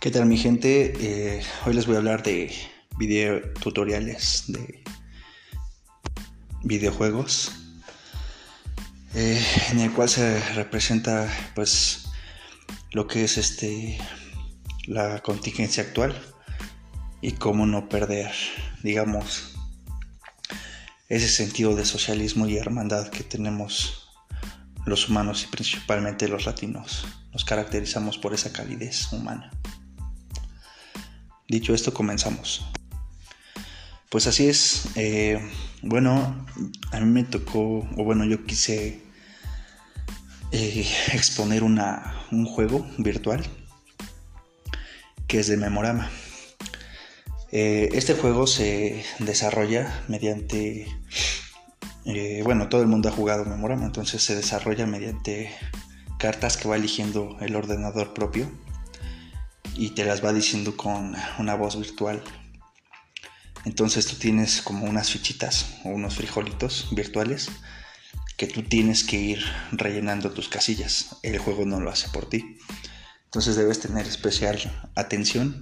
¿Qué tal, mi gente? Hoy les voy a hablar de video tutoriales de videojuegos, en el cual se representa pues lo que es la contingencia actual y cómo no perder, digamos, ese sentido de socialismo y hermandad que tenemos los humanos y principalmente los latinos. Nos caracterizamos por esa calidez humana. Dicho esto, comenzamos. Pues así es. A mí me tocó, yo quise exponer un juego virtual que es de Memorama. Este juego se desarrolla mediante, todo el mundo ha jugado Memorama, entonces se desarrolla mediante cartas que va eligiendo el ordenador propio y te las va diciendo con una voz virtual. Entonces tú tienes como unas fichitas o unos frijolitos virtuales que tú tienes que ir rellenando tus casillas. El juego no lo hace por ti. Entonces debes tener especial atención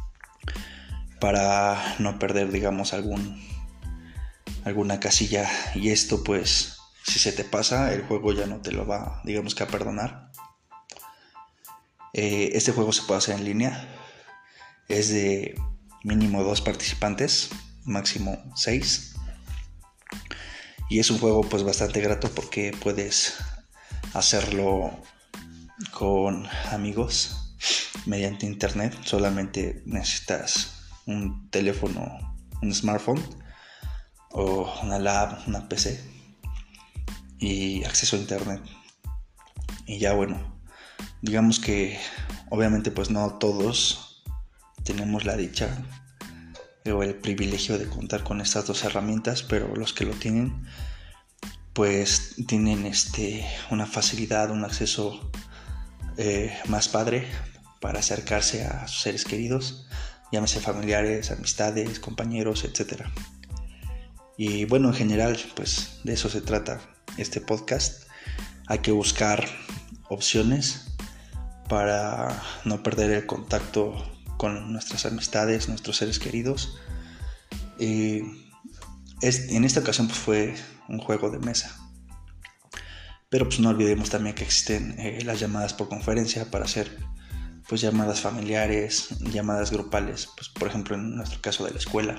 para no perder, digamos, alguna casilla. Y esto, pues, si se te pasa, el juego ya no te lo va, digamos, que a perdonar. Este juego se puede hacer en línea. Es de mínimo 2 participantes, máximo 6. Y es un juego pues bastante grato porque puedes hacerlo con amigos mediante internet. Solamente necesitas un teléfono, un smartphone o una lab, una PC y acceso a internet. Y ya digamos que obviamente pues no todos tenemos la dicha o el privilegio de contar con estas dos herramientas, pero los que lo tienen pues tienen una facilidad, un acceso más padre para acercarse a sus seres queridos, llámese familiares, amistades, compañeros, etc. Y en general pues de eso se trata este podcast. Hay que buscar opciones para no perder el contacto con nuestras amistades, nuestros seres queridos. En esta ocasión pues fue un juego de mesa, pero pues no olvidemos también que existen las llamadas por conferencia para hacer pues llamadas familiares, llamadas grupales, pues por ejemplo en nuestro caso de la escuela,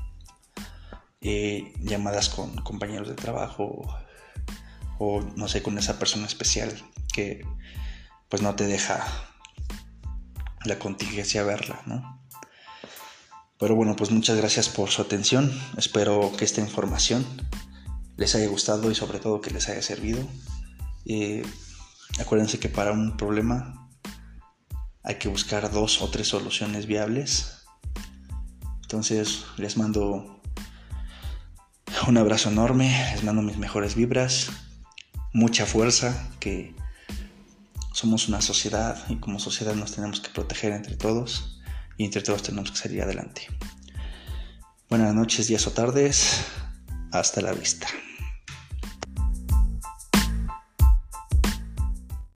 llamadas con compañeros de trabajo o no sé, con esa persona especial que pues no te deja la contingencia verla, ¿no? Pero pues muchas gracias por su atención. Espero que esta información les haya gustado y sobre todo que les haya servido. Acuérdense que para un problema hay que buscar 2 o 3 soluciones viables. Entonces les mando un abrazo enorme, les mando mis mejores vibras, mucha fuerza, que somos una sociedad y como sociedad nos tenemos que proteger entre todos y entre todos tenemos que salir adelante. Buenas noches, días o tardes, hasta la vista.